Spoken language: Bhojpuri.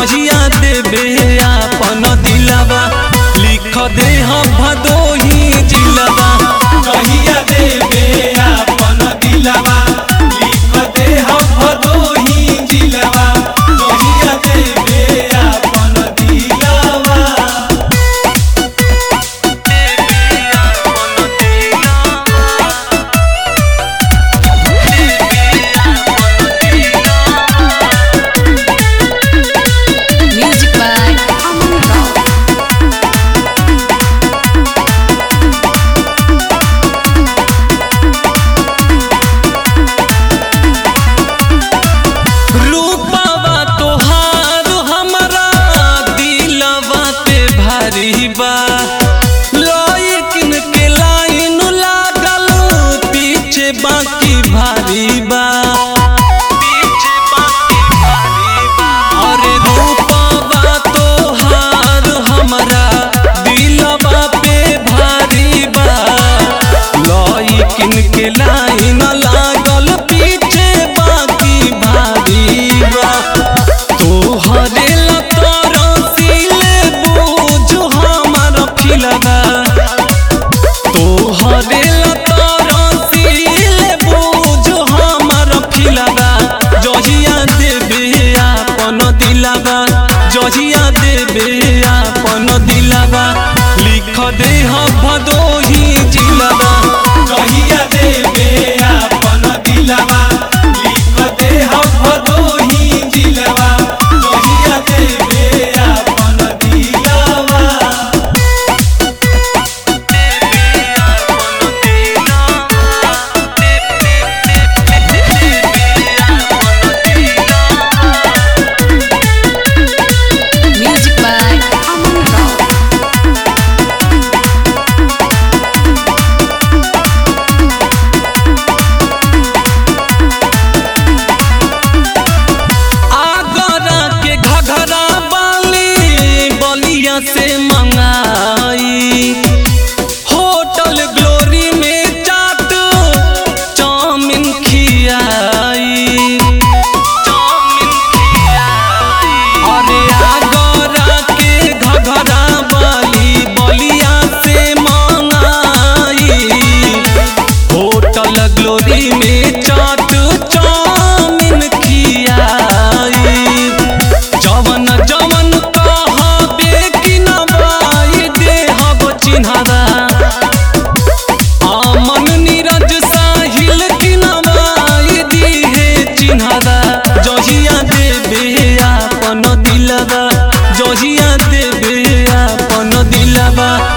जहिया देबे आपन दिलवा लिख दे हम भदोही जिलवा जहिया देबे आपन दिलवा लिख दे हम भदोही जिलवा जहिया देबे आपन दिलवा लइकिन के लाइन लागल पीछे बाकी भारी बा अरे रूपवा तोहार हमरा दिलवा पे भारी बा लइकिन के लाइन लागल पीछे बाकी भारी बा तोहरे तोहरे तरसीले बुझ हमर फिलवा जहिया देबे आपन दिलवा जहिया देबे आपन दिलवा लिख दे हम भदोही जिलवा जहिया देबे आपन दिलवा लिख दे हम भदोही जिलवा जहिया देबे आपन दिलवा से मंगाई होटल ग्लोरी में चाट चाउमीन खियाई अरे आगरा के घघरा वाली बलिया से मंगाई होटल ग्लोरी में चाट चाउमीन खियाई जवन जवन अमन नीरज साहिल किनवाई दिहे चिन्हवा जहिया देबे आपन दिलवा जहिया देबे आपन दिलवा।